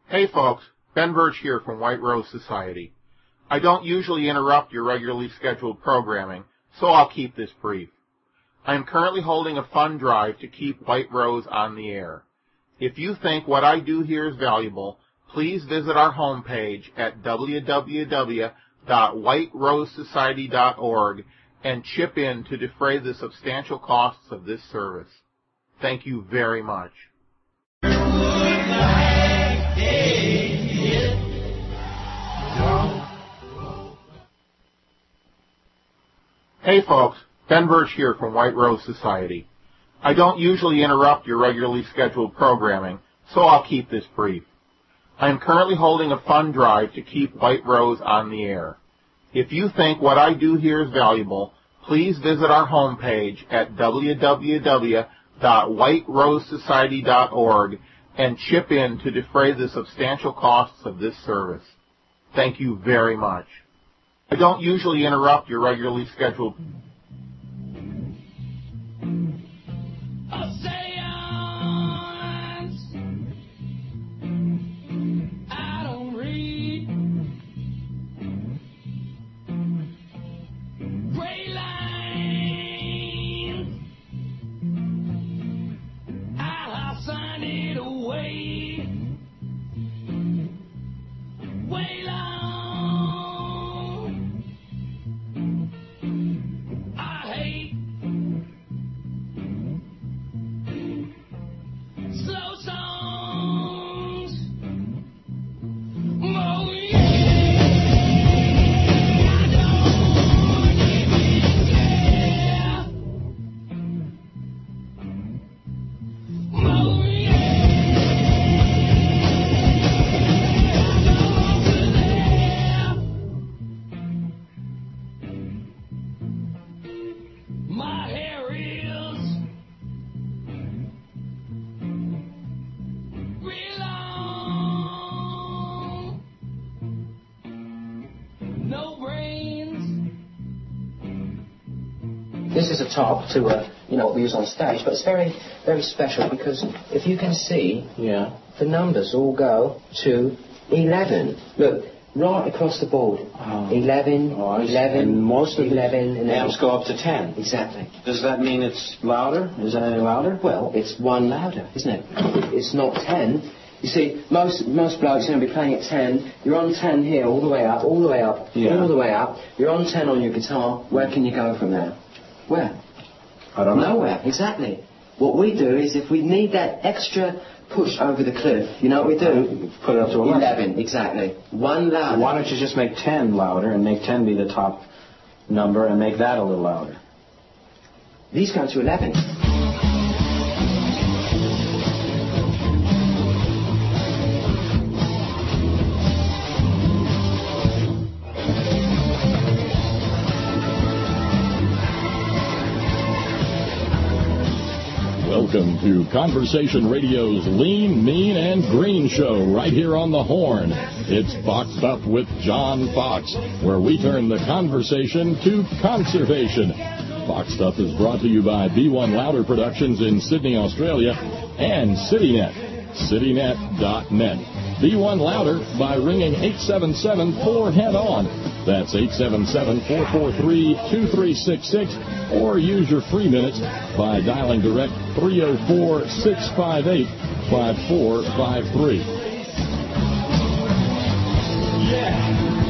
Hey folks, Ben Birch here from White Rose Society. I don't usually interrupt your regularly scheduled programming, so I'll keep this brief. I am currently holding a fund drive to keep White Rose on the air. If you think what I do here is valuable, please visit our homepage at www.whiterosesociety.org and chip in to defray the substantial costs of this service. Thank you very much. Hey folks, Ben Birch here from White Rose Society. I don't usually interrupt your regularly scheduled programming, so I'll keep this brief. I am currently holding a fund drive to keep White Rose on the air. If you think what I do here is valuable, please visit our homepage at www.whiterosesociety.org and chip in to defray the substantial costs of this service. Thank you very much. I don't usually interrupt your regularly scheduled... This is a top to, what we use on stage, but it's very, very special because if you can see, the numbers all go to 11. Look, right across the board. 11, 11, and most of 11, the amps go up to 10. Exactly. Does that mean it's louder? Is it any louder? Well, it's one louder, isn't it? It's not 10. You see, most blokes are going to be playing at 10. You're on 10 here, all the way up, all the way up, all the way up. You're on 10 on your guitar. Where can you go from there? Where? I don't know. Nowhere, exactly. What we do is if we need that extra push over the cliff, you know what we do? Put it up to 11, exactly. One louder. Why don't you just make 10 louder and make 10 be the top number and make that a little louder? These go to 11. Welcome to Conversation Radio's Lean, Mean, and Green show right here on the Horn. It's Boxed Up with John Fox, where we turn the conversation to conservation. Boxed Up is brought to you by B1 Louder Productions in Sydney, Australia, and CityNet, citynet.net. B1 Louder by ringing 877-4-HEAD-ON. That's 877-443-2366, or use your free minutes by dialing direct 304-658-5453. Yeah.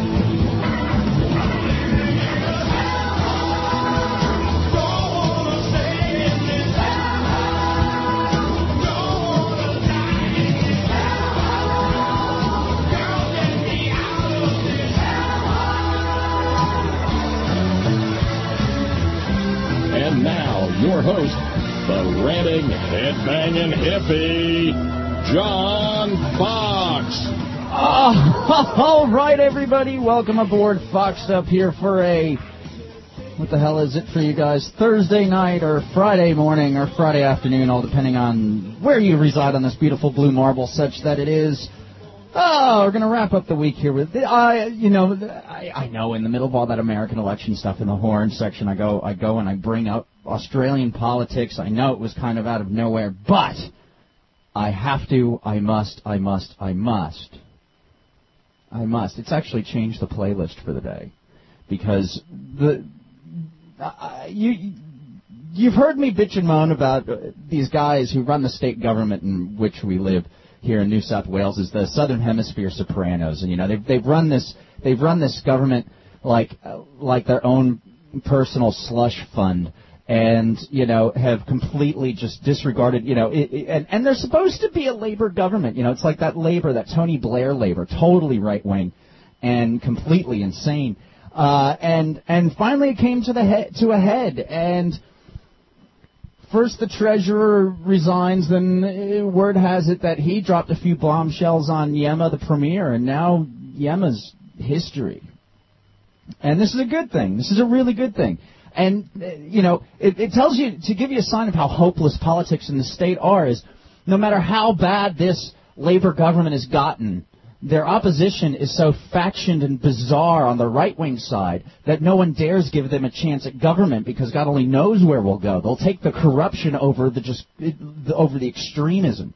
Your host, the ranting, headbanging hippie, John Fox. All right, everybody, welcome aboard. Foxed Up here for what the hell is it for you guys? Thursday night or Friday morning or Friday afternoon, all depending on where you reside on this beautiful blue marble, such that it is. We're going to wrap up the week here with, I know in the middle of all that American election stuff in the Horn section, I go and I bring up Australian politics. I know it was kind of out of nowhere, but I have to, I must. It's actually changed the playlist for the day. Because you've heard me bitch and moan about these guys who run the state government in which we live here in New South Wales, is the Southern Hemisphere Sopranos, and they've run this government like their own personal slush fund, and have completely just disregarded and they're supposed to be a Labour government, it's like that Labour, that Tony Blair Labour, totally right wing and completely insane. And finally it came to a head, and first the treasurer resigns, then word has it that he dropped a few bombshells on Yema, the premier, and now Yema's history. And this is a good thing. This is a really good thing. And, it tells you, to give you a sign of how hopeless politics in the state are, is no matter how bad this Labour government has gotten, their opposition is so factioned and bizarre on the right-wing side that no one dares give them a chance at government, because God only knows where we'll go. They'll take the corruption over the extremism.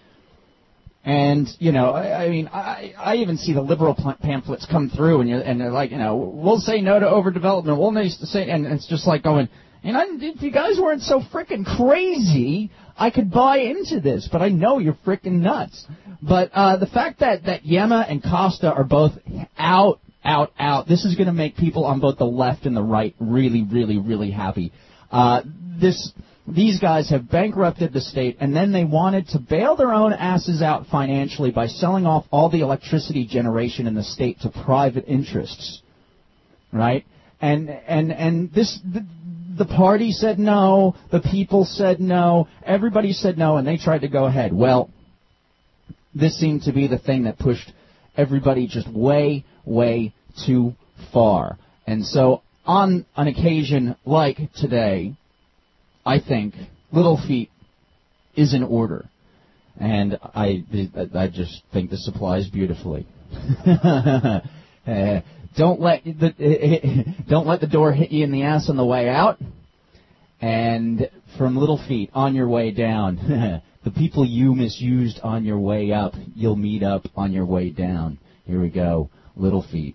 And, I even see the liberal pamphlets come through, and they're like, we'll say no to overdevelopment. We'll say, and it's just like going, if you guys weren't so frickin' crazy, I could buy into this, but I know you're frickin' nuts. But the fact that Yema and Costa are both out, this is going to make people on both the left and the right really, really, really happy. These guys have bankrupted the state, and then they wanted to bail their own asses out financially by selling off all the electricity generation in the state to private interests, right? And the party said no, the people said no, everybody said no, and they tried to go ahead. Well, this seemed to be the thing that pushed everybody just way, way too far. And so on an occasion like today, I think Little Feat is in order. And I just think this applies beautifully. Don't let the door hit you in the ass on the way out. And from Little Feat, on your way down, the people you misused on your way up, you'll meet up on your way down. Here we go, Little Feat.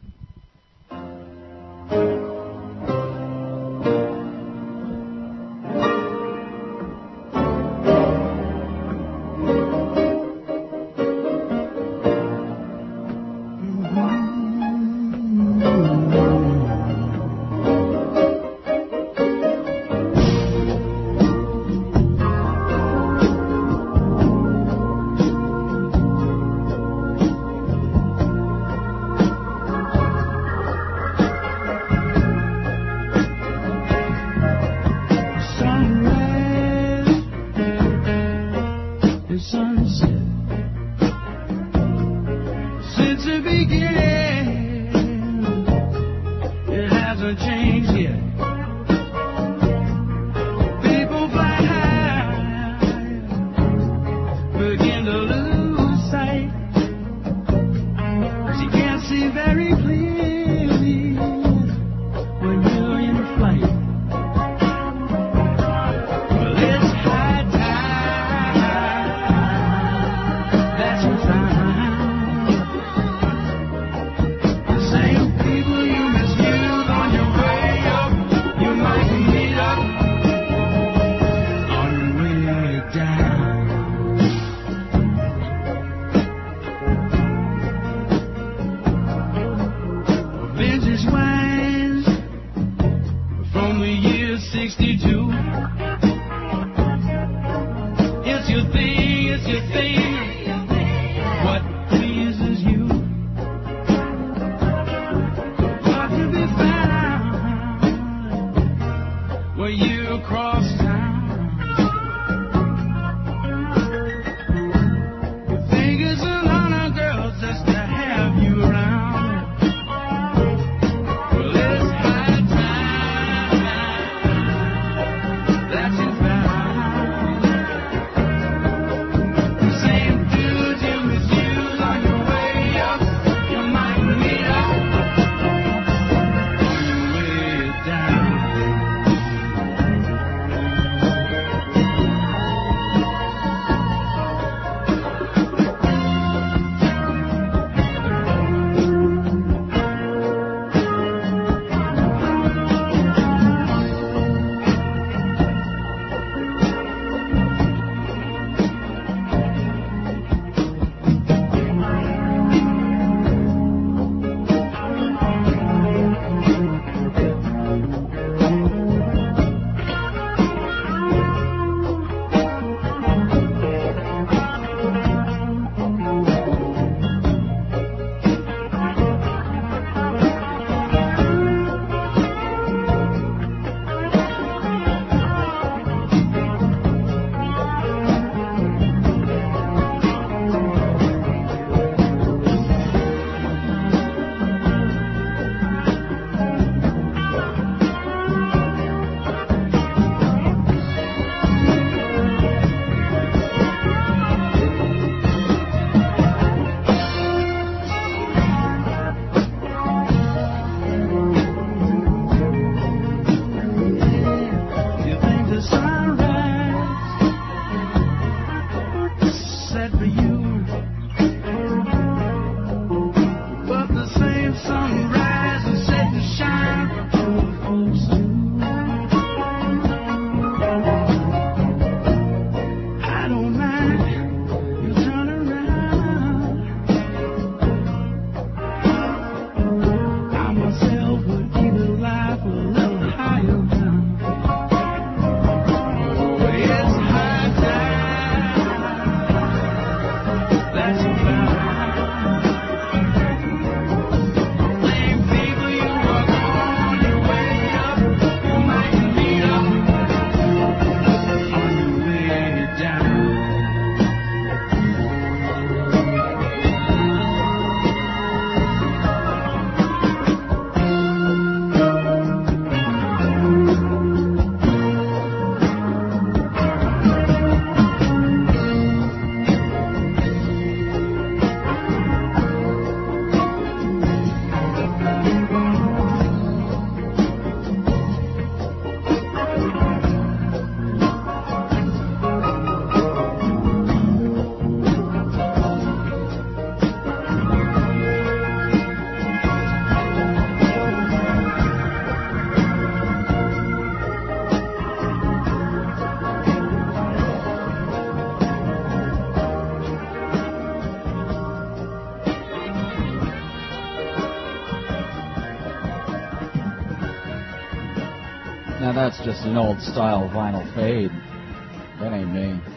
that's just an old style vinyl fade. That ain't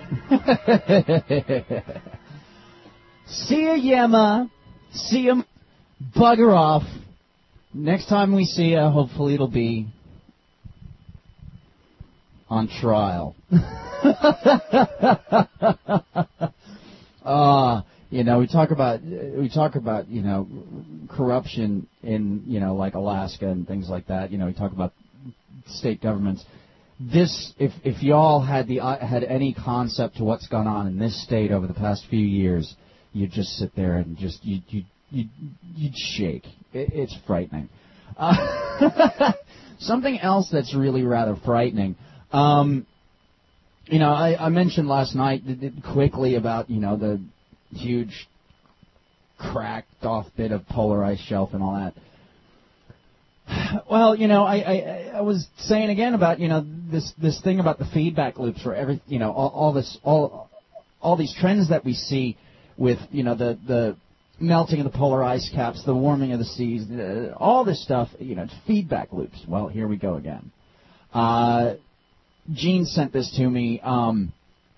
me. See ya, Yema. See ya. Bugger off. Next time we see ya, hopefully it'll be on trial. We talk about corruption in like Alaska and things like that. We talk about state governments. This, if y'all had any concept to what's gone on in this state over the past few years, you'd just sit there and just you'd shake. It's frightening. Something else that's really rather frightening. I mentioned last night quickly about the huge cracked off bit of polar ice shelf and all that. Well, I was saying again about this thing about the feedback loops for every all these trends that we see with the melting of the polar ice caps, the warming of the seas, all this stuff, feedback loops. Well, here we go again. Gene sent this to me from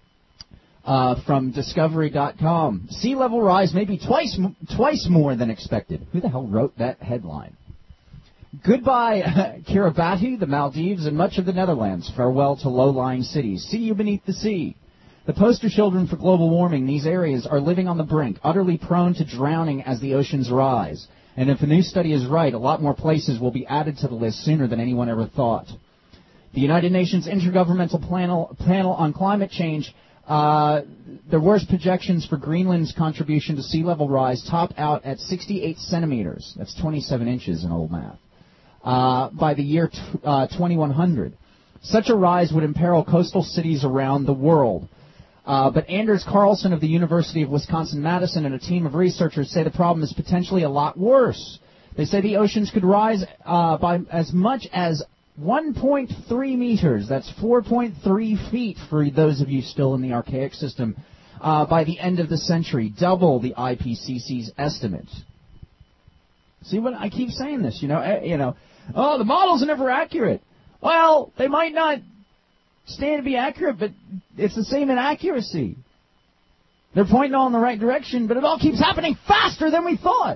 Discovery.com. Sea level rise may be twice more than expected. Who the hell wrote that headline? Goodbye, Kiribati, the Maldives, and much of the Netherlands. Farewell to low-lying cities. See you beneath the sea. The poster children for global warming, these areas are living on the brink, utterly prone to drowning as the oceans rise. And if a new study is right, a lot more places will be added to the list sooner than anyone ever thought. The United Nations Intergovernmental Panel on Climate Change, their worst projections for Greenland's contribution to sea level rise top out at 68 centimeters. That's 27 inches in old math. By the year 2100. Such a rise would imperil coastal cities around the world. But Anders Carlson of the University of Wisconsin-Madison and a team of researchers say the problem is potentially a lot worse. They say the oceans could rise by as much as 1.3 meters. That's 4.3 feet for those of you still in the archaic system. By the end of the century, double the IPCC's estimate. See what I keep saying this, oh, the models are never accurate. Well, they might not stand to be accurate, but it's the same inaccuracy. They're pointing all in the right direction, but it all keeps happening faster than we thought.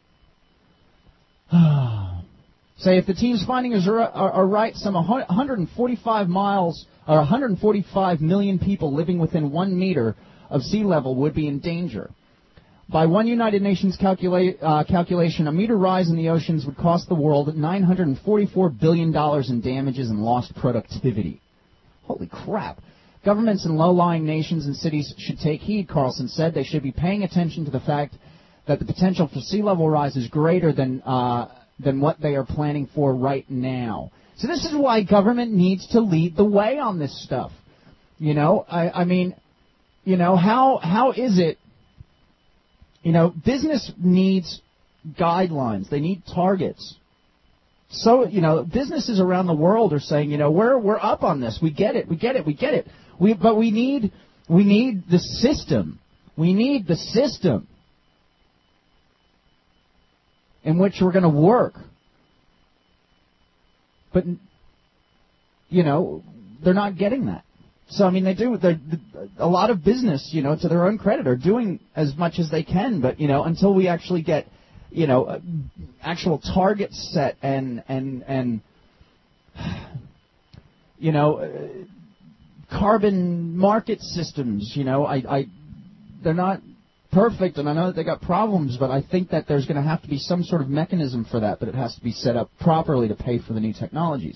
Say, if the team's findings are right, some 145 million people living within 1 meter of sea level would be in danger. By one United Nations calculation, a meter rise in the oceans would cost the world $944 billion in damages and lost productivity. Holy crap. Governments in low-lying nations and cities should take heed, Carlson said. They should be paying attention to the fact that the potential for sea level rise is greater than what they are planning for right now. So this is why government needs to lead the way on this stuff. How is it? Business needs guidelines. They need targets. So, businesses around the world are saying, we're up on this. We get it. But we need the system. We need the system in which we're going to work. But, they're not getting that. So, a lot of business, to their own credit, are doing as much as they can. But, until we actually get, actual targets set and carbon market systems, they're not perfect, and I know that they got problems, but I think that there's going to have to be some sort of mechanism for that, but it has to be set up properly to pay for the new technologies.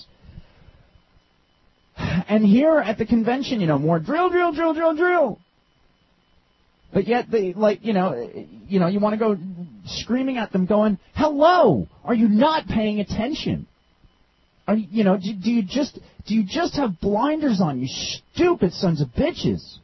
And here at the convention, more drill. But yet, you want to go screaming at them going, hello, are you not paying attention? Do you just have blinders on, you stupid sons of bitches?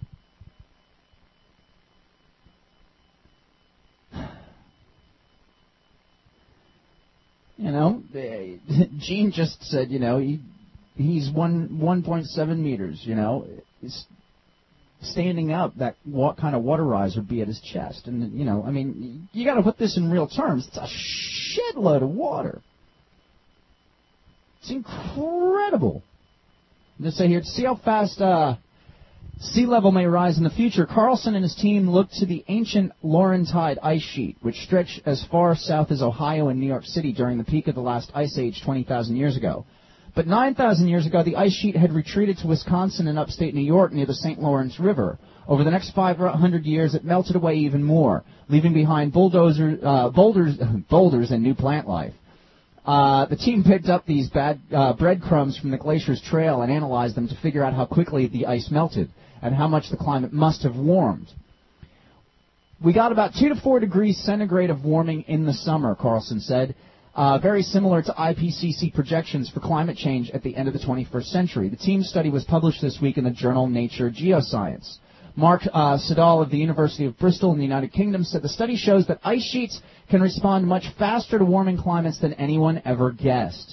Gene just said, he's 1.7 meters, He's standing up, that kind of water rise would be at his chest. And, you got to put this in real terms. It's a shitload of water. It's incredible. Let's say here, to see how fast sea level may rise in the future, Carlson and his team looked to the ancient Laurentide ice sheet, which stretched as far south as Ohio and New York City during the peak of the last ice age 20,000 years ago. But 9,000 years ago, the ice sheet had retreated to Wisconsin and upstate New York near the St. Lawrence River. Over the next 500 years, it melted away even more, leaving behind boulders and new plant life. The team picked up these breadcrumbs from the glacier's trail and analyzed them to figure out how quickly the ice melted and how much the climate must have warmed. We got about 2 to 4 degrees centigrade of warming in the summer, Carlson said, very similar to IPCC projections for climate change at the end of the 21st century. The team's study was published this week in the journal Nature Geoscience. Mark Siddall of the University of Bristol in the United Kingdom said the study shows that ice sheets can respond much faster to warming climates than anyone ever guessed.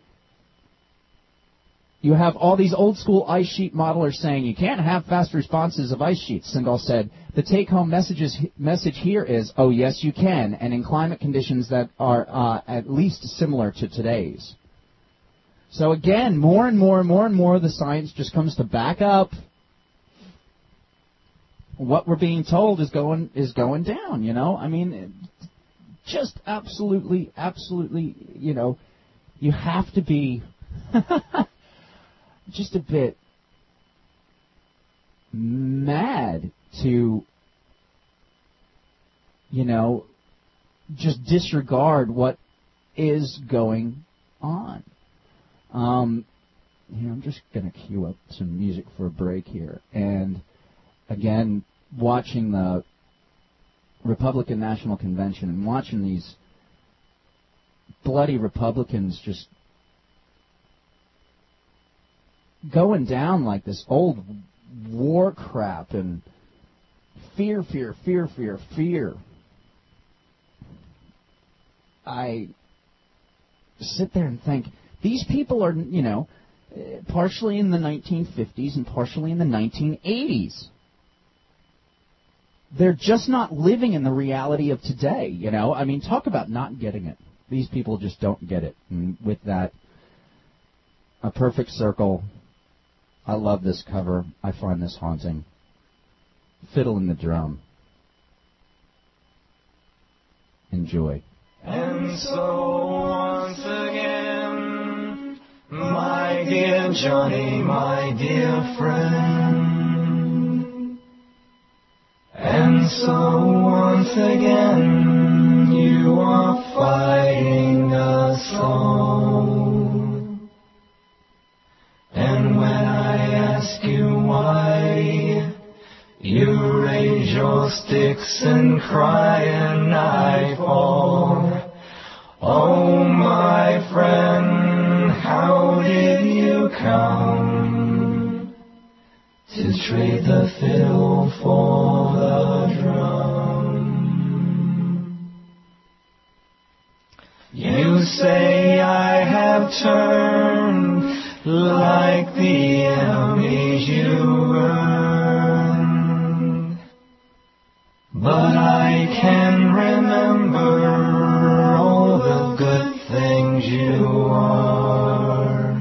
You have all these old-school ice sheet modelers saying you can't have fast responses of ice sheets, Siddall said. The take-home message here is, oh, yes, you can, and in climate conditions that are at least similar to today's. So, again, more and more and more and more of the science just comes to back up what we're being told is going down, you know? I mean, just absolutely, you know, you have to be just a bit mad to, you know, just disregard what is going on. Here, I'm just going to cue up some music for a break here. And again, watching the Republican National Convention and watching these bloody Republicans just going down like this old war crap and fear. I sit there and think, these people are, you know, partially in the 1950s and partially in the 1980s. They're just not living in the reality of today, you know. I mean, talk about not getting it. These people just don't get it. And with that, A Perfect Circle. I love this cover. I find this haunting. Fiddle in the Drum. Enjoy. And so once again, my dear Johnny, my dear friend. And so once again, you are fighting us all. And when I ask you why, you raise your sticks and cry and I fall. Oh, my friend, how did you come to trade the fiddle for the drum? You say I have turned like the enemies you earned, but I can remember all the good things you are.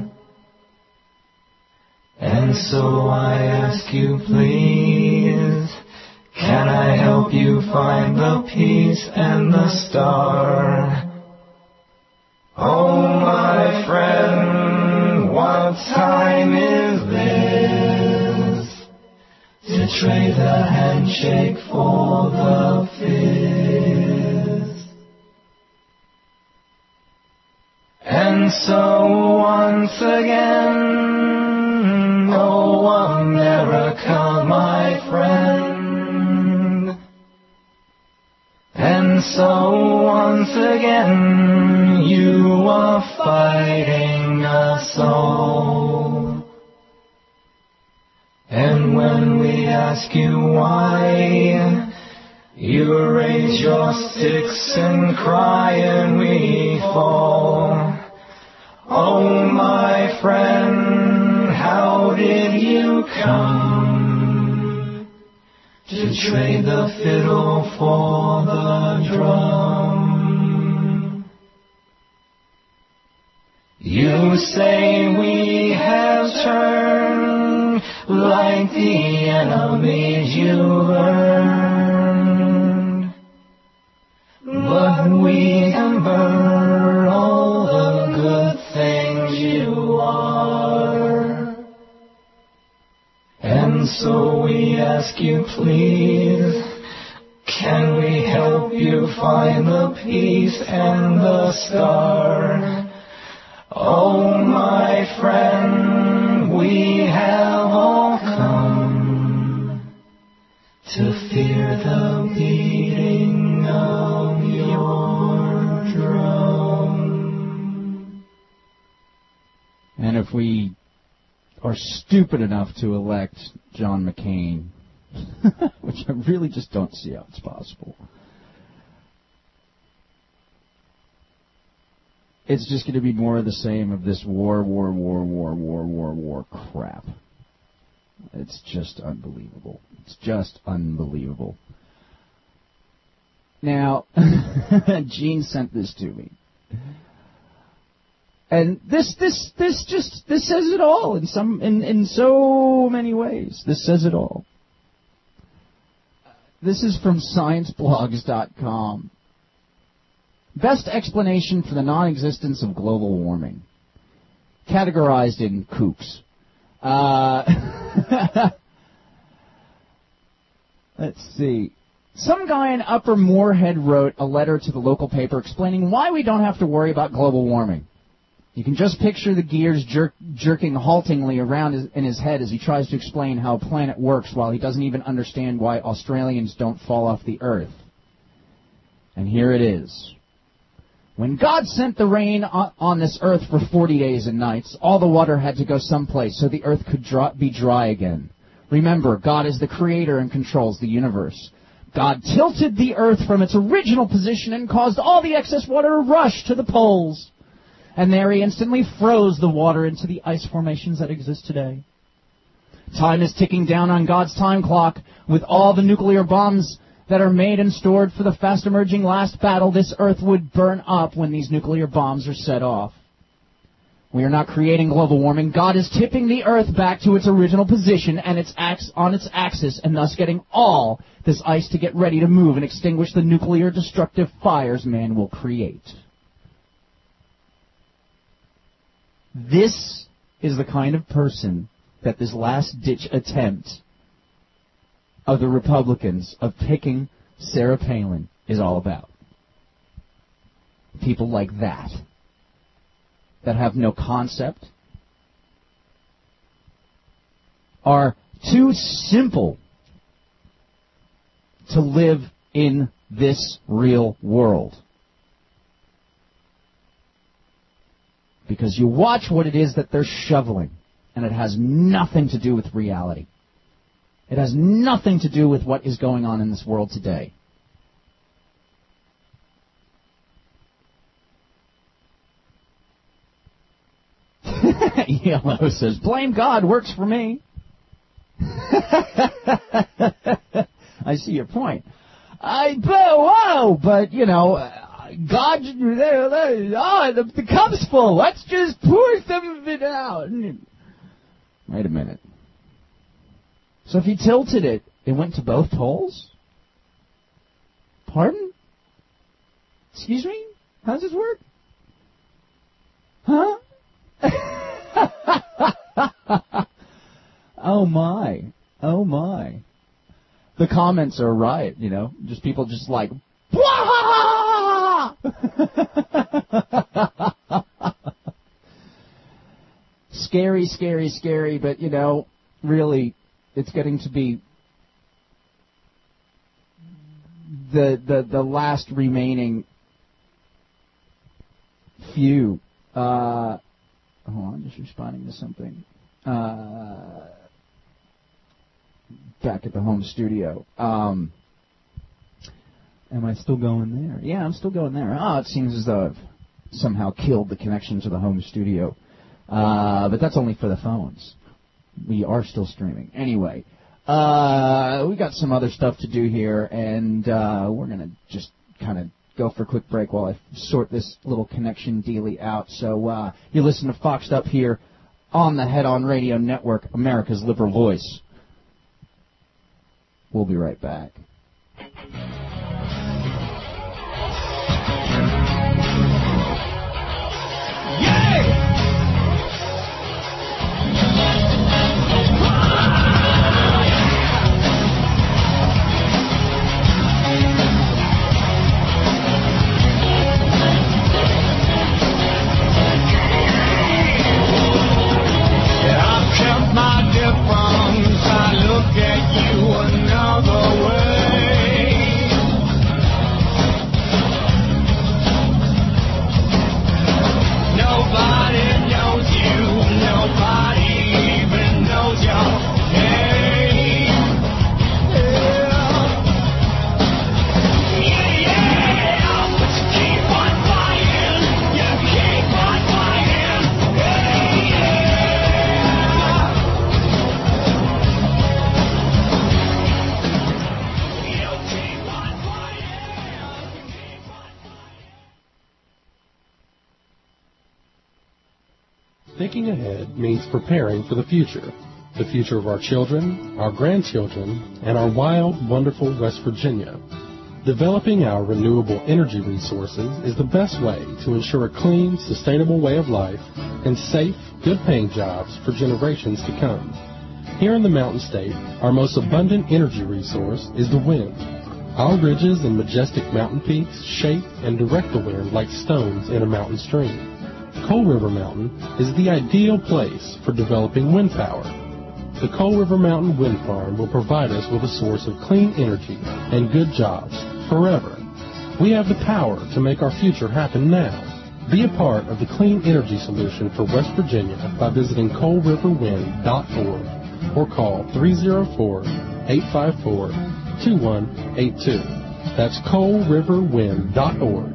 And so I ask you, please, can I help you find the peace and the star? Oh, my friend, what time is this to trade the handshake for the fist? And so once again, oh, America, my friend. And so once again, you are fighting us all. And when we ask you why, you raise your sticks and cry and we fall. Oh, my friend, how did you come to trade the fiddle for the drum? You say we have turned like the enemies you learned. But we can burn all the good things you are. And so we ask you, please, can we help you find the peace and the star? Oh, my friend, we have all come to fear the beating of your drum. And if we are stupid enough to elect John McCain, which I really just don't see how it's possible, it's just going to be more of the same of this war crap. It's just unbelievable. It's just unbelievable. Now, Gene sent this to me. And this says it all in so many ways. This says it all. This is from scienceblogs.com. Best explanation for the non-existence of global warming. Categorized in kooks. Let's see. Some guy in Upper Moorhead wrote a letter to the local paper explaining why we don't have to worry about global warming. You can just picture the gears jerking haltingly around in his head as he tries to explain how a planet works while he doesn't even understand why Australians don't fall off the Earth. And here it is. When God sent the rain on this earth for 40 days and nights, all the water had to go someplace so the earth could be dry again. Remember, God is the creator and controls the universe. God tilted the earth from its original position and caused all the excess water to rush to the poles. And there he instantly froze the water into the ice formations that exist today. Time is ticking down on God's time clock. With all the nuclear bombs that are made and stored for the fast-emerging last battle, this earth would burn up when these nuclear bombs are set off. We are not creating global warming. God is tipping the earth back to its original position and on its axis, and thus getting all this ice to get ready to move and extinguish the nuclear destructive fires man will create. This is the kind of person that this last-ditch attempt of the Republicans of picking Sarah Palin is all about. People like that have no concept, are too simple to live in this real world. Because you watch what it is that they're shoveling, and it has nothing to do with reality. It has nothing to do with what is going on in this world today. Yellow says, blame God, works for me. I see your point. But, you know, God, the cup's full. Let's just pour some of it out. Wait a minute. So if you tilted it, it went to both poles? Pardon? Excuse me? How does this work? Huh? Oh my. Oh my. The comments are a riot, you know. Just people just like, scary, scary, scary, but you know, really, it's getting to be the last remaining few. Hold on, just responding to something. Back at the home studio. Am I still going there? Yeah, I'm still going there. Oh, it seems as though I've somehow killed the connection to the home studio. But that's only for the phones. We are still streaming. Anyway, we got some other stuff to do here, and we're going to just kind of go go for a quick break while I sort this little connection dealy out. So you listen to Foxed Up here on the Head On Radio Network, America's liberal voice. We'll be right back. Thinking ahead means preparing for the future of our children, our grandchildren, and our wild, wonderful West Virginia. Developing our renewable energy resources is the best way to ensure a clean, sustainable way of life and safe, good-paying jobs for generations to come. Here in the Mountain State, our most abundant energy resource is the wind. Our ridges and majestic mountain peaks shape and direct the wind like stones in a mountain stream. Coal River Mountain is the ideal place for developing wind power. The Coal River Mountain Wind Farm will provide us with a source of clean energy and good jobs forever. We have the power to make our future happen now. Be a part of the clean energy solution for West Virginia by visiting coalriverwind.org or call 304-854-2182. That's coalriverwind.org,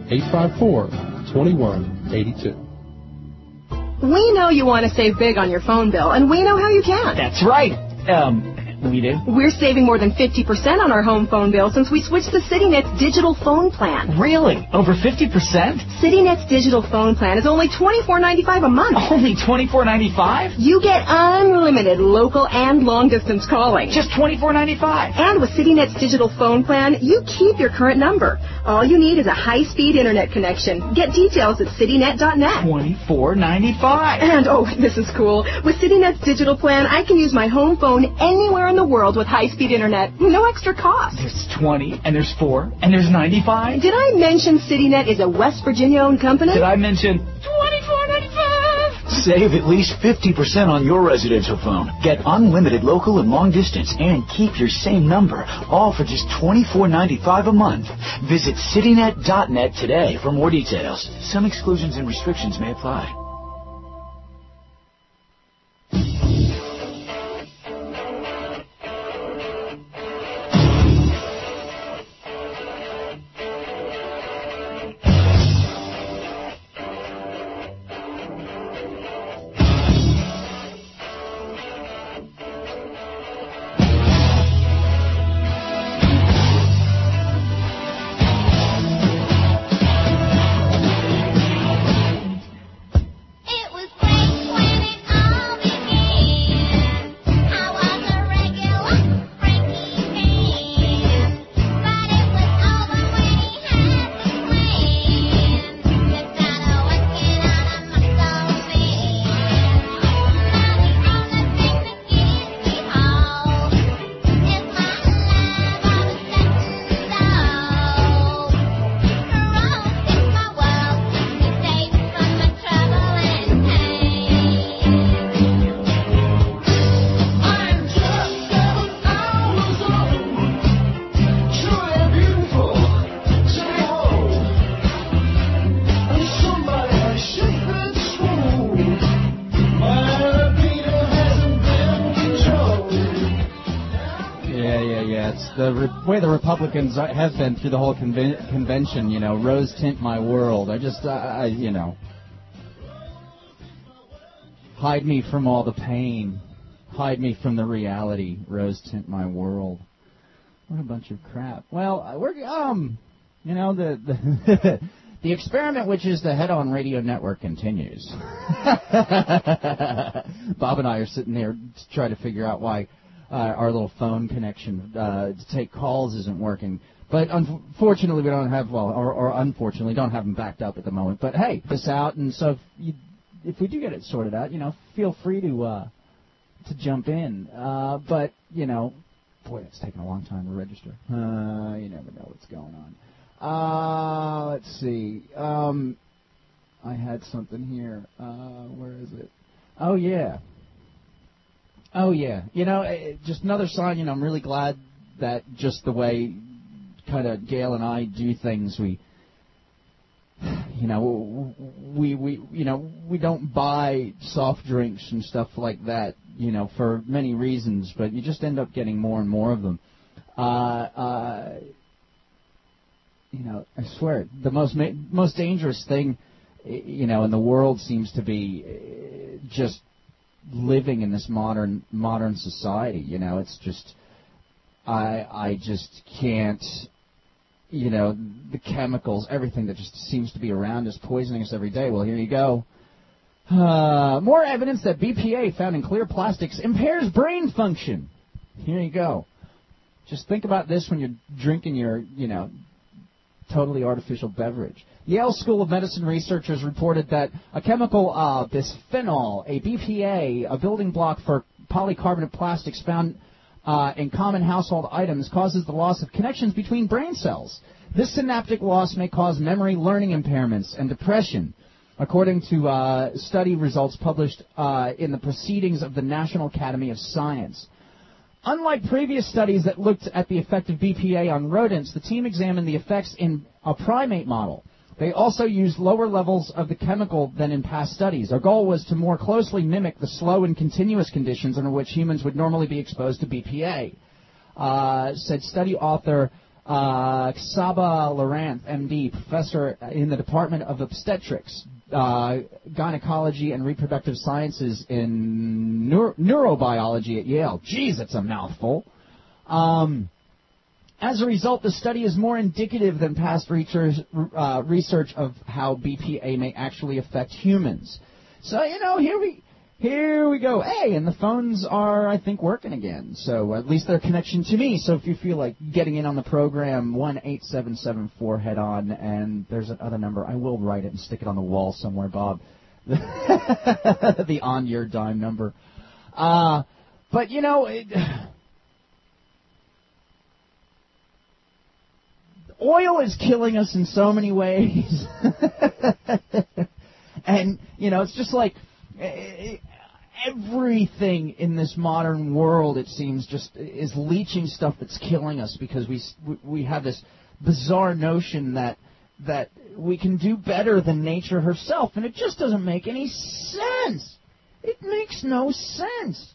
854-2182. We know you want to save big on your phone bill, and we know how you can. That's right. We do. We're saving more than 50% on our home phone bill since we switched to CityNet's digital phone plan. Really? Over 50%? CityNet's digital phone plan is only $24.95 a month. Only $24.95? You get unlimited local and long-distance calling. Just $24.95. And with CityNet's digital phone plan, you keep your current number. All you need is a high-speed internet connection. Get details at citynet.net. $24.95. And, oh, this is cool. With CityNet's digital plan, I can use my home phone anywhere in the world with high-speed internet. No extra cost. There's 20, and there's 4, and there's 95. Did I mention CityNet is a West Virginia-owned company? Did I mention $24.95? Save at least 50% on your residential phone. Get unlimited local and long distance and keep your same number, all for just $24.95 a month. Visit citynet.net today for more details. Some exclusions and restrictions may apply. The way the Republicans have been through the whole convention, you know, rose tint my world. You know, hide me from all the pain, hide me from the reality, rose tint my world. What a bunch of crap. Well, You know, the the experiment, which is the Head-On Radio Network, continues. Bob and I are sitting there to try to figure out why our little phone connection to take calls isn't working. But unfortunately, we don't have, or unfortunately, don't have them backed up at the moment. But hey, this out, and so if we do get it sorted out, you know, feel free to jump in. But you know, boy, it's taking a long time to register. You never know what's going on. Let's see. I had something here. Where is it? Oh yeah. You know, just another sign. You know, I'm really glad that just the way kind of Gail and I do things, we don't buy soft drinks and stuff like that, you know, for many reasons, but you just end up getting more and more of them. You know, I swear, the most dangerous thing, you know, in the world seems to be just living in this modern society. You know, it's just I just can't. You know, the chemicals, everything that just seems to be around us, poisoning us every day. Well, here you go. More evidence that BPA found in clear plastics impairs brain function. Here you go. Just think about this when you're drinking your, you know, totally artificial beverage. Yale School of Medicine researchers reported that a chemical, bisphenol, a BPA, a building block for polycarbonate plastics found in common household items, causes the loss of connections between brain cells. This synaptic loss may cause memory, learning impairments, and depression, according to study results published in the Proceedings of the National Academy of Science. Unlike previous studies that looked at the effect of BPA on rodents, the team examined the effects in a primate model. They also used lower levels of the chemical than in past studies. Our goal was to more closely mimic the slow and continuous conditions under which humans would normally be exposed to BPA, said study author Xaba Laurent, MD, professor in the Department of Obstetrics, Gynecology and Reproductive Sciences in Neurobiology at Yale. Geez, that's a mouthful. As a result, the study is more indicative than past research of how BPA may actually affect humans. So, you know, here we go. Hey, and the phones are, I think, working again. So at least they're connection to me. So if you feel like getting in on the program, 1-877-4-HEAD-ON, and there's another number. I will write it and stick it on the wall somewhere, Bob. The on your dime number. But, you know, oil is killing us in so many ways. And, you know, it's just like everything in this modern world, it seems, just is leaching stuff that's killing us because we have this bizarre notion that we can do better than nature herself, and it just doesn't make any sense. It makes no sense.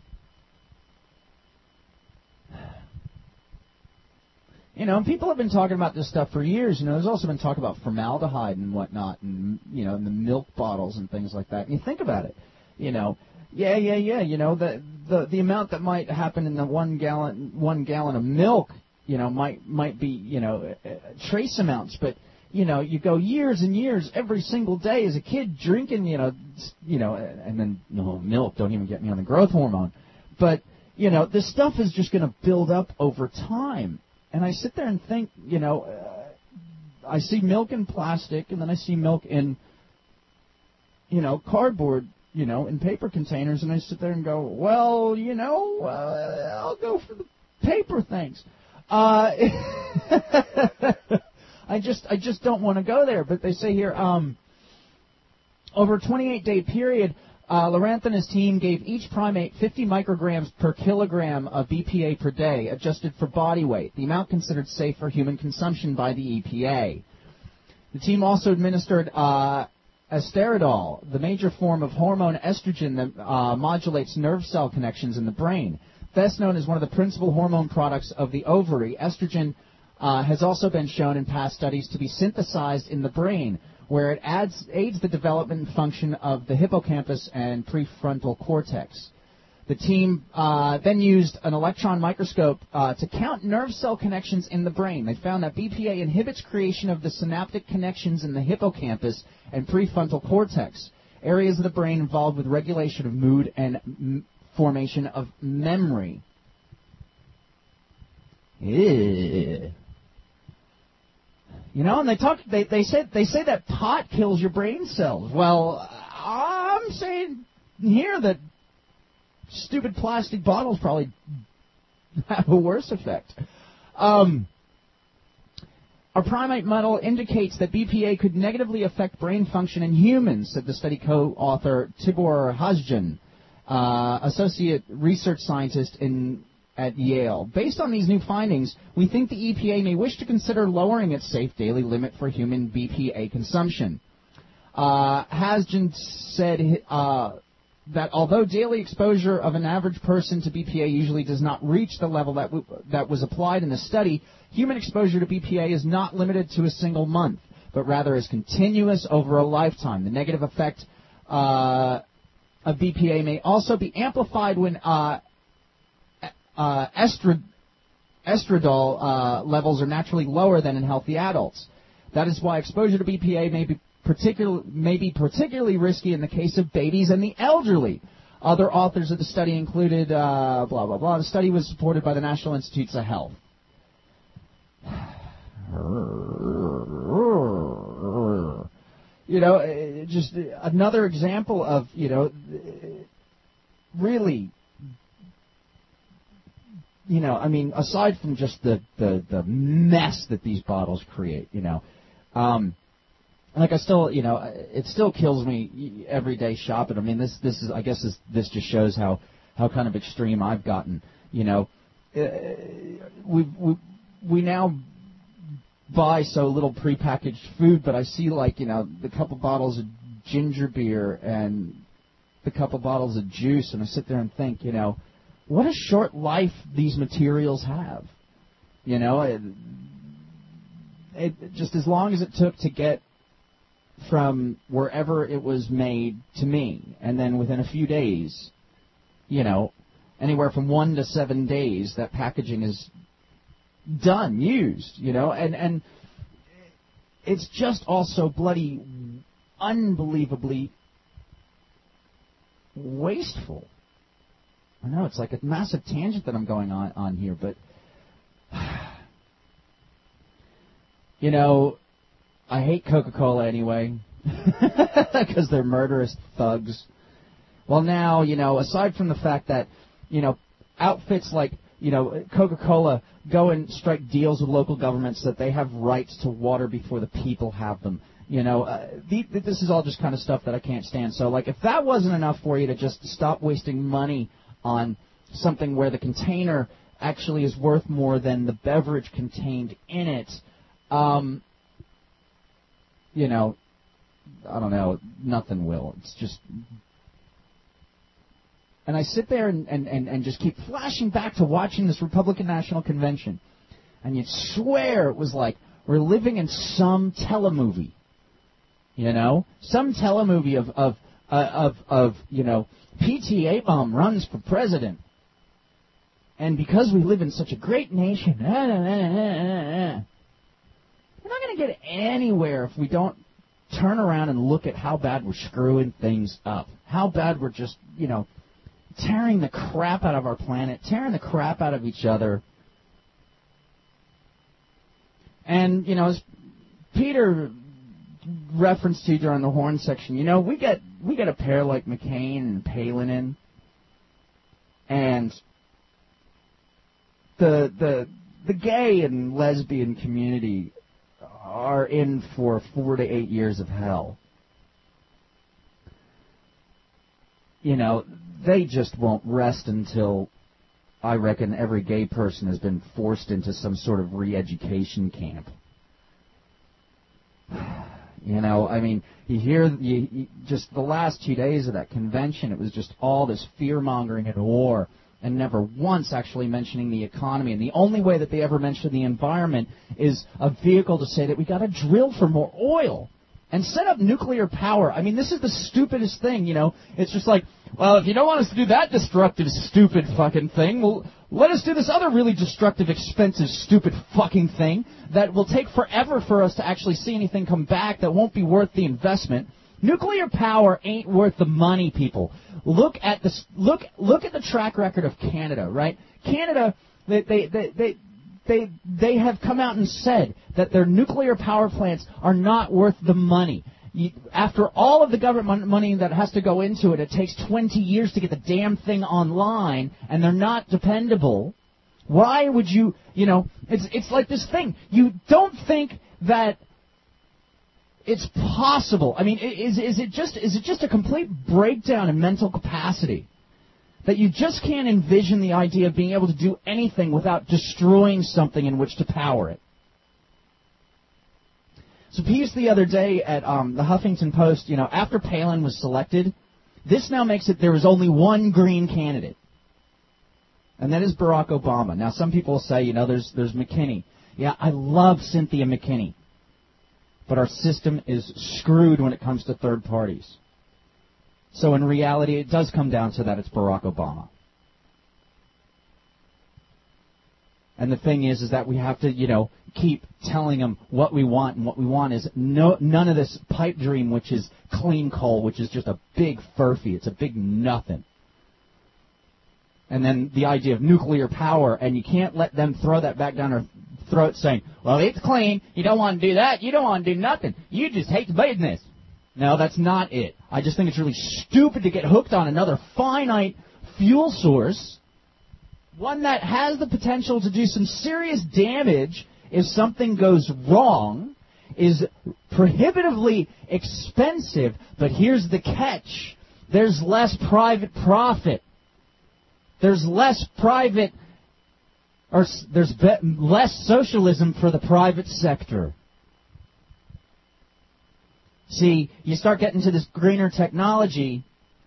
You know, people have been talking about this stuff for years. You know, there's also been talk about formaldehyde and whatnot, and you know, in the milk bottles and things like that. And you think about it, you know, yeah. You know, the amount that might happen in the one gallon of milk, you know, might be, you know, trace amounts. But you know, you go years and years, every single day as a kid drinking, you know, and then milk. Don't even get me on the growth hormone. But you know, this stuff is just going to build up over time. And I sit there and think, you know, I see milk in plastic, and then I see milk in, you know, cardboard, you know, in paper containers, and I sit there and go, well, you know, I'll go for the paper things. I just don't want to go there. But they say here, over a 28-day period, Laurent and his team gave each primate 50 micrograms per kilogram of BPA per day, adjusted for body weight, the amount considered safe for human consumption by the EPA. The team also administered esteradol, the major form of hormone estrogen that modulates nerve cell connections in the brain. Best known as one of the principal hormone products of the ovary, estrogen has also been shown in past studies to be synthesized in the brain, where it aids the development and function of the hippocampus and prefrontal cortex. The team then used an electron microscope to count nerve cell connections in the brain. They found that BPA inhibits creation of the synaptic connections in the hippocampus and prefrontal cortex, areas of the brain involved with regulation of mood and formation of memory. Ew. You know, and they say that pot kills your brain cells. Well, I'm saying here that stupid plastic bottles probably have a worse effect. Our primate model indicates that BPA could negatively affect brain function in humans, said the study co-author Tibor Hazjan, associate research scientist at Yale. Based on these new findings, we think the EPA may wish to consider lowering its safe daily limit for human BPA consumption. Hazjan said that although daily exposure of an average person to BPA usually does not reach the level that was applied in the study, human exposure to BPA is not limited to a single month, but rather is continuous over a lifetime. The negative effect of BPA may also be amplified when estradiol levels are naturally lower than in healthy adults. That is why exposure to BPA may be particularly risky in the case of babies and the elderly. Other authors of the study included blah, blah, blah. The study was supported by the National Institutes of Health. You know, just another example of, you know, really, you know, I mean, aside from just the mess that these bottles create, you know, like I still, you know, it still kills me every day shopping. I mean, this is, I guess, this just shows how kind of extreme I've gotten. You know, we now buy so little prepackaged food, but I see, like, you know, the couple bottles of ginger beer and the couple bottles of juice, and I sit there and think, you know, what a short life these materials have. You know, it just as long as it took to get from wherever it was made to me, and then within a few days, you know, anywhere from 1 to 7 days, that packaging is done, used, you know, and it's just also bloody unbelievably wasteful. I know it's like a massive tangent that I'm going on here, but you know, I hate Coca-Cola anyway because they're murderous thugs. Well, now, you know, aside from the fact that, you know, outfits like, you know, Coca-Cola go and strike deals with local governments that they have rights to water before the people have them. You know, this is all just kind of stuff that I can't stand. So, like, if that wasn't enough for you to just stop wasting money on something where the container actually is worth more than the beverage contained in it, you know, I don't know, nothing will. It's just... And I sit there and just keep flashing back to watching this Republican National Convention. And you'd swear it was like we're living in some telemovie. You know? Some telemovie of you know, P.T. Abram runs for president. And because we live in such a great nation, we're not going to get anywhere if we don't turn around and look at how bad we're screwing things up. How bad we're just, you know, tearing the crap out of our planet, tearing the crap out of each other. And, you know, as Peter referenced to during the Horn section, you know, we get a pair like McCain and Palin in, and the gay and lesbian community are in for 4 to 8 years of hell. You know, they just won't rest until, I reckon, every gay person has been forced into some sort of re-education camp. You know, I mean, you hear just the last 2 days of that convention, it was just all this fear-mongering and war, and never once actually mentioning the economy. And the only way that they ever mention the environment is a vehicle to say that we got to drill for more oil. and set up nuclear power. I mean, this is the stupidest thing, you know. It's just like, well, if you don't want us to do that destructive, stupid fucking thing, well, let us do this other really destructive, expensive, stupid fucking thing that will take forever for us to actually see anything come back that won't be worth the investment. Nuclear power ain't worth the money, people. Look at this. Look at the track record of Canada, right? Canada, they have come out and said that their nuclear power plants are not worth the money. After all of the government money that has to go into it, it takes 20 years to get the damn thing online, and they're not dependable. Why would you, you know, it's like this thing. You don't think that it's possible. I mean, is it just a complete breakdown in mental capacity that you just can't envision the idea of being able to do anything without destroying something in which to power it? So piece the other day at the Huffington Post, you know, after Palin was selected, this now makes it there is only one green candidate, and that is Barack Obama. Now, some people say, you know, there's McKinney. Yeah, I love Cynthia McKinney. But our system is screwed when it comes to third parties. So in reality, it does come down to that it's Barack Obama. And the thing is that we have to, you know, keep telling them what we want, and what we want is none of this pipe dream, which is clean coal, which is just a big furphy. It's a big nothing. And then the idea of nuclear power, and you can't let them throw that back down our throat saying, well, it's clean, you don't want to do that, you don't want to do nothing, you just hate the business. No, that's not it. I just think it's really stupid to get hooked on another finite fuel source, one that has the potential to do some serious damage if something goes wrong, is prohibitively expensive, but here's the catch. There's less private profit. There's less private, or there's less socialism for the private sector. See, you start getting to this greener technology,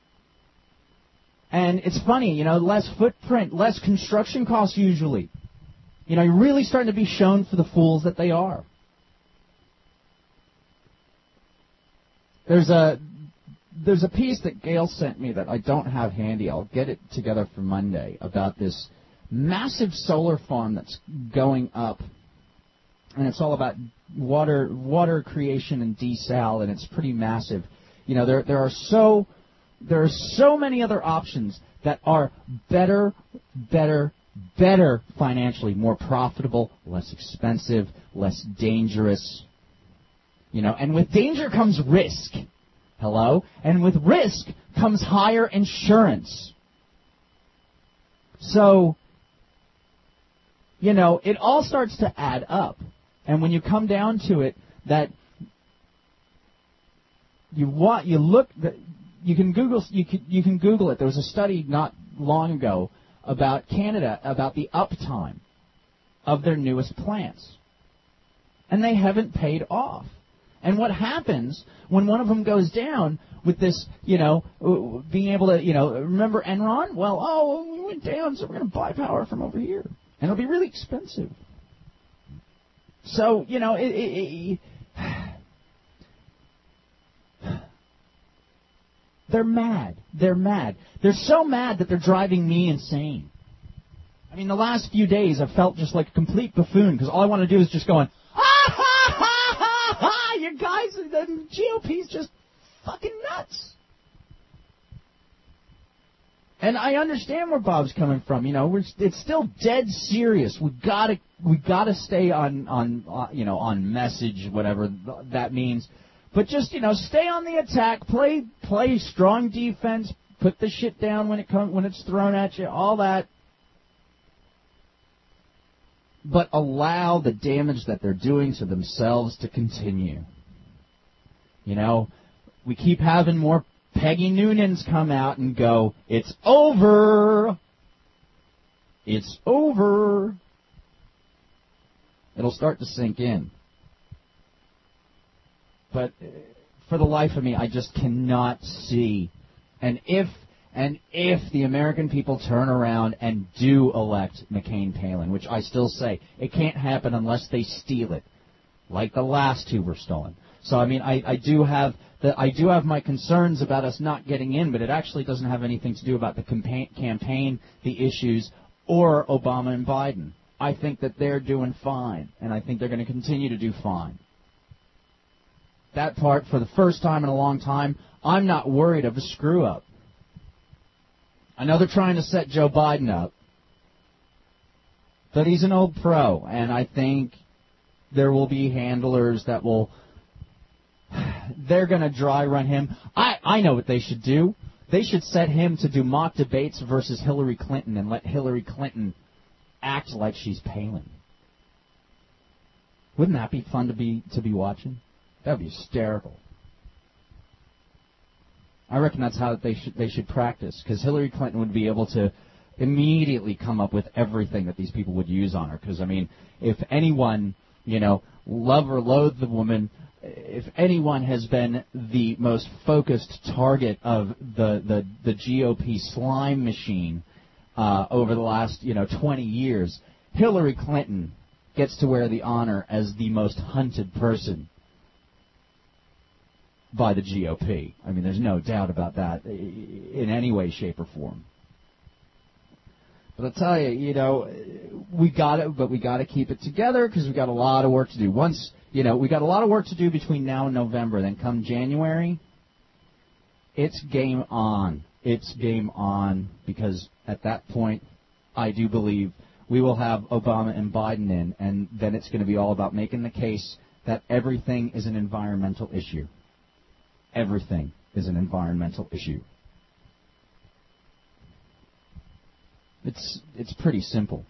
and it's funny, you know, less footprint, less construction costs usually. You know, you're really starting to be shown for the fools that they are. There's a piece that Gail sent me that I don't have handy. I'll get it together for Monday about this massive solar farm that's going up, and it's all about water creation and desal, and it's pretty massive. You know, there are so many other options that are better financially, more profitable, less expensive, less dangerous. You know, and with danger comes risk. Hello? And with risk comes higher insurance. So, you know, it all starts to add up. And when you come down to it, that you can Google it. There was a study not long ago about Canada, about the uptime of their newest plants. And they haven't paid off. And what happens when one of them goes down with this, you know, being able to, you know, remember Enron? Well, we went down, so we're going to buy power from over here. And it'll be really expensive. So, you know, they're mad. They're mad. They're so mad that they're driving me insane. I mean, the last few days I've felt just like a complete buffoon because all I want to do is just going, you guys, the GOP's just fucking nuts. And I understand where Bob's coming from. You know, it's still dead serious. We gotta stay on message, whatever that means. But just, you know, stay on the attack, play strong defense, put the shit down when it's thrown at you, all that. But allow the damage that they're doing to themselves to continue. You know, we keep having more Peggy Noonans come out and go, it's over. It's over. It'll start to sink in. But for the life of me, I just cannot see. And if the American people turn around and do elect McCain-Palin, which I still say, it can't happen unless they steal it. like the last two were stolen. So, I mean, I do have my concerns about us not getting in, but it actually doesn't have anything to do about the campaign, the issues, or Obama and Biden. I think that they're doing fine, and I think they're going to continue to do fine. That part, for the first time in a long time, I'm not worried of a screw-up. I know they're trying to set Joe Biden up, but he's an old pro, and I think there will be handlers that will... They're going to dry run him. I know what they should do. They should set him to do mock debates versus Hillary Clinton and let Hillary Clinton act like she's Palin. Wouldn't that be fun to be watching? That would be hysterical. I reckon that's how they should practice, because Hillary Clinton would be able to immediately come up with everything that these people would use on her. Because, I mean, if anyone, love or loathe the woman, if anyone has been the most focused target of the GOP slime machine over the last 20 years, Hillary Clinton gets to wear the honor as the most hunted person by the GOP. I mean, there's no doubt about that in any way, shape, or form. But I'll tell you, we got it, but we got to keep it together because we got a lot of work to do. We got a lot of work to do between now and November. Then come January, it's game on. It's game on, because at that point, I do believe we will have Obama and Biden in, and then it's going to be all about making the case that everything is an environmental issue. Everything is an environmental issue. It's pretty simple.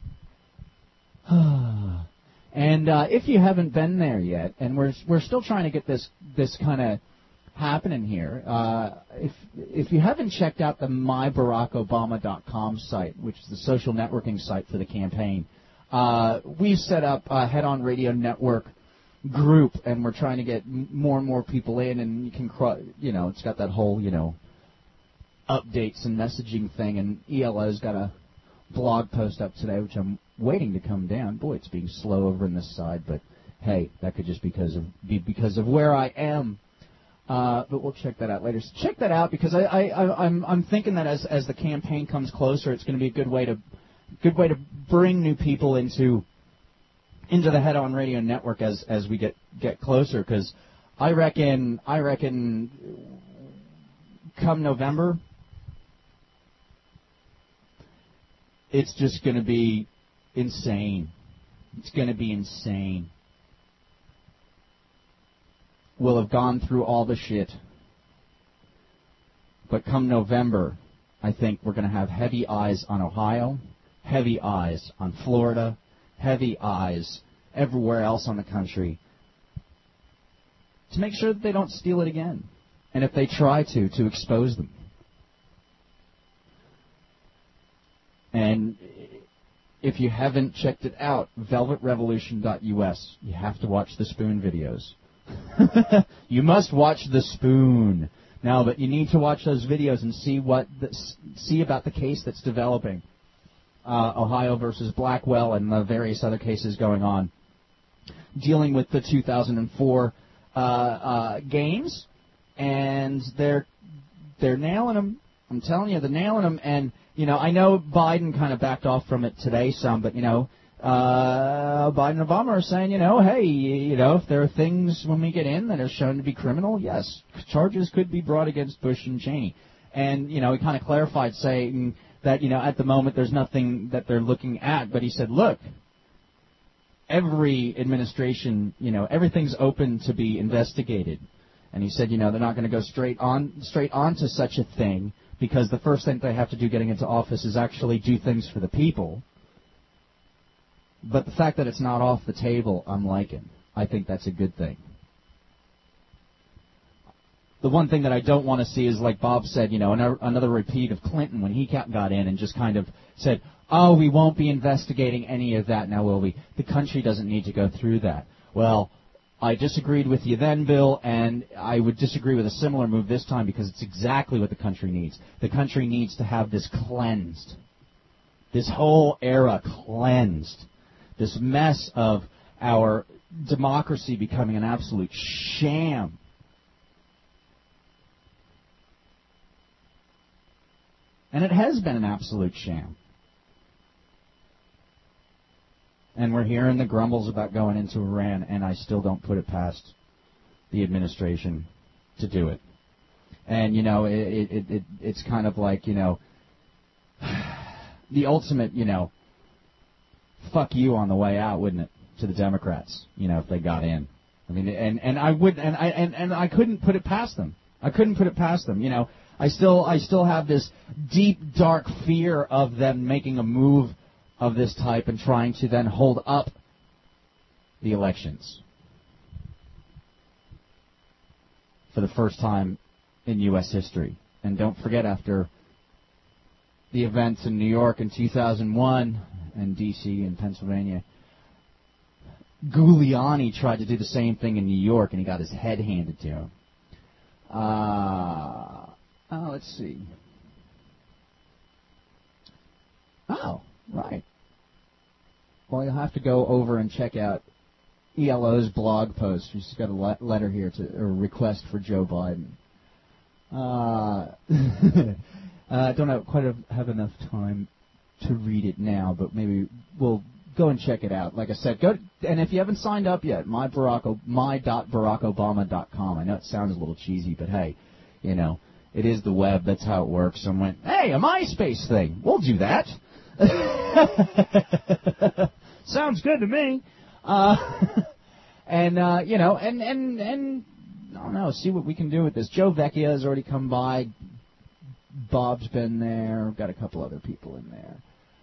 And if you haven't been there yet, and we're still trying to get this kind of happening here, if you haven't checked out the myBarackObama.com site, which is the social networking site for the campaign, we've set up a Head On Radio Network group, and we're trying to get more and more people in, and you can, it's got that whole, updates and messaging thing, and ELO's got a blog post up today, which I'm waiting to come down. Boy, it's being slow over on this side, but hey, that could just be because of where I am. But we'll check that out later. So check that out, because I'm thinking that as the campaign comes closer, it's going to be a good way to bring new people into the Head On Radio Network as we get closer, because I reckon come November, it's just going to be insane. It's going to be insane. We'll have gone through all the shit. But come November, I think we're going to have heavy eyes on Ohio, heavy eyes on Florida, heavy eyes everywhere else on the country, to make sure that they don't steal it again. And if they try to expose them. And if you haven't checked it out, velvetrevolution.us, you have to watch the Spoon videos. You must watch the Spoon. Now, but you need to watch those videos and see about the case that's developing. Ohio versus Blackwell and the various other cases going on, dealing with the 2004 games, and they're nailing them. I'm telling you, they're nailing them. And I know Biden kind of backed off from it today some, but Biden and Obama are saying, hey, if there are things when we get in that are shown to be criminal, yes, charges could be brought against Bush and Cheney. And he kind of clarified, saying that at the moment there's nothing that they're looking at, but he said, look, every administration, everything's open to be investigated. And he said, they're not going to go straight on to such a thing, because the first thing they have to do getting into office is actually do things for the people. But the fact that it's not off the table, I'm liking. I think that's a good thing. The one thing that I don't want to see is, like Bob said, another repeat of Clinton when he got in and just kind of said, oh, we won't be investigating any of that now, will we? The country doesn't need to go through that. Well, I disagreed with you then, Bill, and I would disagree with a similar move this time, because it's exactly what the country needs. The country needs to have this cleansed. This whole era cleansed. This mess of our democracy becoming an absolute sham. And it has been an absolute sham. And we're hearing the grumbles about going into Iran, and I still don't put it past the administration to do it. And, you know, it's kind of like, you know, the ultimate, you know, fuck you on the way out, wouldn't it, to the Democrats, you know, if they got in. I mean, and I couldn't put it past them. I couldn't put it past them, you know. I still have this deep, dark fear of them making a move of this type and trying to then hold up the elections for the first time in U.S. history. And don't forget, after the events in New York in 2001 and D.C. and Pennsylvania, Giuliani tried to do the same thing in New York, and he got his head handed to him. Let's see. Oh, right. Well, you'll have to go over and check out ELO's blog post. She's got a letter here, a request for Joe Biden. I don't quite have enough time to read it now, but maybe we'll go and check it out. Like I said, and if you haven't signed up yet, my.barackobama.com. I know it sounds a little cheesy, but hey, you know, it is the web. That's how it works. And went, hey, a MySpace thing. We'll do that. Sounds good to me. And you know, and I don't know, see what we can do with this. Joe Vecchia has already come by. Bob's been there. We've got a couple other people in there.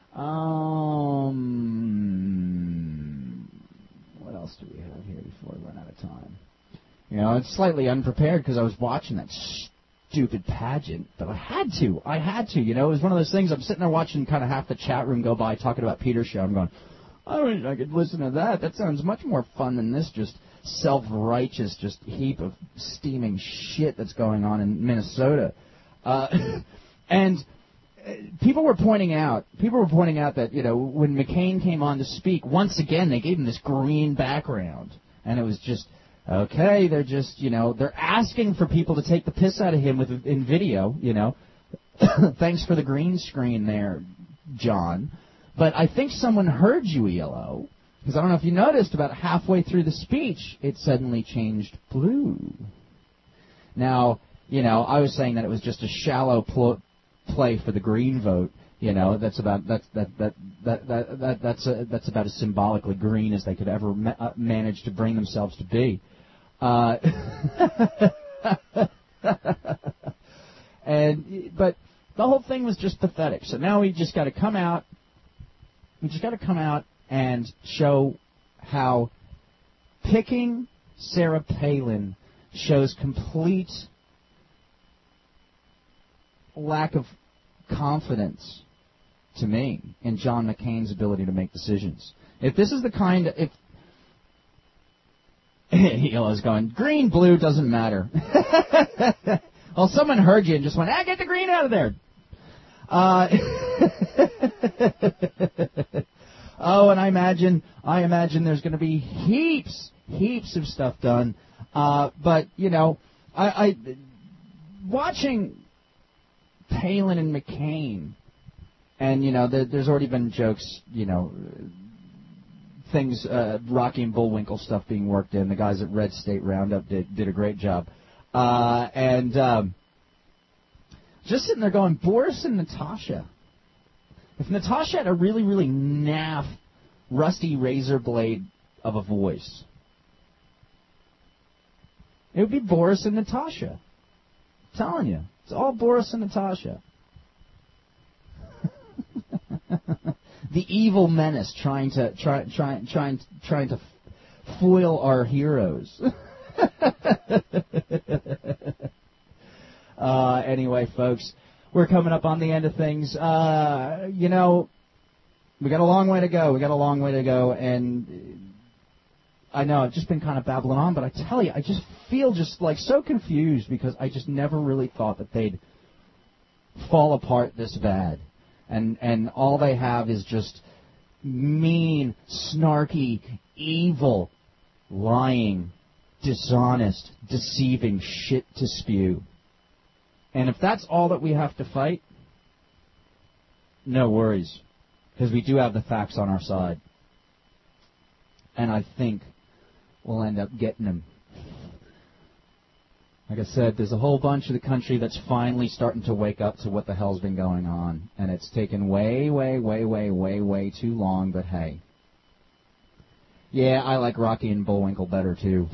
What else do we have here before we run out of time? You know, it's slightly unprepared because I was watching that stupid pageant, but I had to. You know, it was one of those things. I'm sitting there watching kind of half the chat room go by talking about Peter's show. I'm going, I wish I could listen to that. That sounds much more fun than this just self-righteous just heap of steaming shit that's going on in Minnesota. And people were pointing out that, you know, when McCain came on to speak, once again they gave him this green background, and it was just, okay, they're just, you know, they're asking for people to take the piss out of him in video, you know. Thanks for the green screen there, John. But I think someone heard you, ELO, because I don't know if you noticed, about halfway through the speech, it suddenly changed blue. Now, you know, I was saying that it was just a shallow play for the green vote. You know, that's about as symbolically green as they could ever manage to bring themselves to be. But the whole thing was just pathetic. So now we just got to come out. We just got to come out and show how picking Sarah Palin shows complete lack of confidence to me in John McCain's ability to make decisions. If this is the kind of... Elo's going, green, blue, doesn't matter. Well, someone heard you and just went, get the green out of there. Oh, and I imagine there's going to be heaps of stuff done. But, you know, I watching Palin and McCain, and, you know, there's already been jokes, you know, things, Rocky and Bullwinkle stuff being worked in. The guys at Red State Roundup did a great job. Just sitting there going, Boris and Natasha. If Natasha had a really, really naff, rusty razor blade of a voice, it would be Boris and Natasha. I'm telling you. It's all Boris and Natasha. The evil menace trying to foil our heroes. Anyway, folks, we're coming up on the end of things. You know, we got a long way to go. And I know I've just been kind of babbling on, but I tell you, I just feel just like so confused because I just never really thought that they'd fall apart this bad. And all they have is just mean, snarky, evil lying, dishonest, deceiving shit to spew. And if that's all that we have to fight, no worries, because we do have the facts on our side. And I think we'll end up getting them. Like I said, there's a whole bunch of the country that's finally starting to wake up to what the hell's been going on. And it's taken way too long, but hey. Yeah, I like Rocky and Bullwinkle better, too.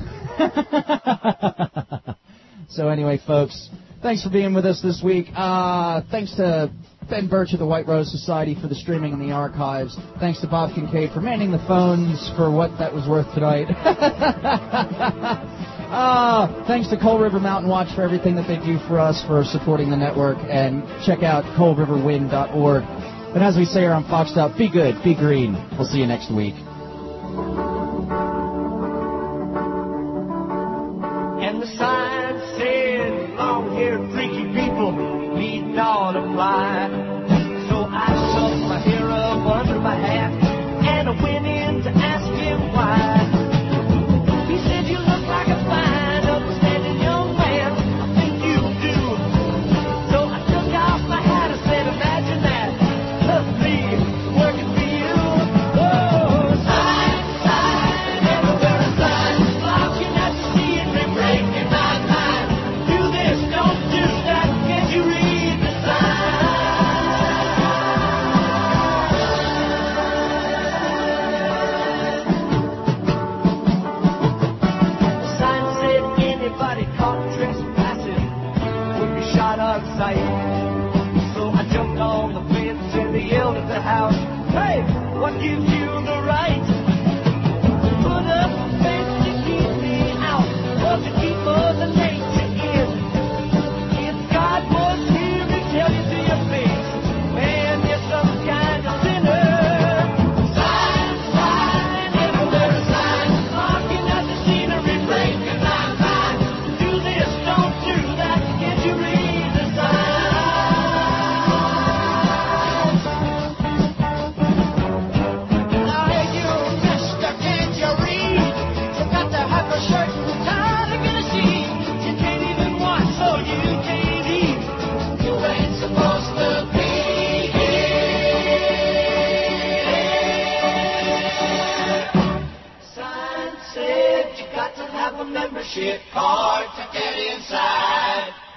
So anyway, folks, thanks for being with us this week. Thanks to Ben Birch of the White Rose Society for the streaming and the archives. Thanks to Bob Kincaid for manning the phones for what that was worth tonight. Thanks to Coal River Mountain Watch for everything that they do for us, for supporting the network. And check out coalriverwind.org. And as we say here on Fox Up, be good, be green. We'll see you next week. And the sign said, long-haired freaky people need not apply. So I shoved my hair up under my hat, and I went in to ask him why. He said, you look like a fine, upstanding young man. I think you do. So I took off my hat and said, imagine that. Look me, working for you. Oh, sign, sign, everywhere a sign. Looking at the sea and breaking my mind. Do this, don't do that. Can't you read the sign? The sign said anybody caught trespassing would be shot on sight. So I jumped on the fence and they yelled at the house, hey, what gives you the right to put up a fence to keep me out, or to keep Mother Nature in? If God was here, he'd tell you to your face, man, you're some kind of sinner. Sign, sign, everywhere a sign, looking at the scenery, breaking my mind. Do this, don't do that, can't you read the sign? Hey, you mister, can't you read? You got to have a shirt and tie to get a sheet. You can't even watch, so you can't eat. You ain't supposed to be here. Sign said you got to have a membership card to get inside.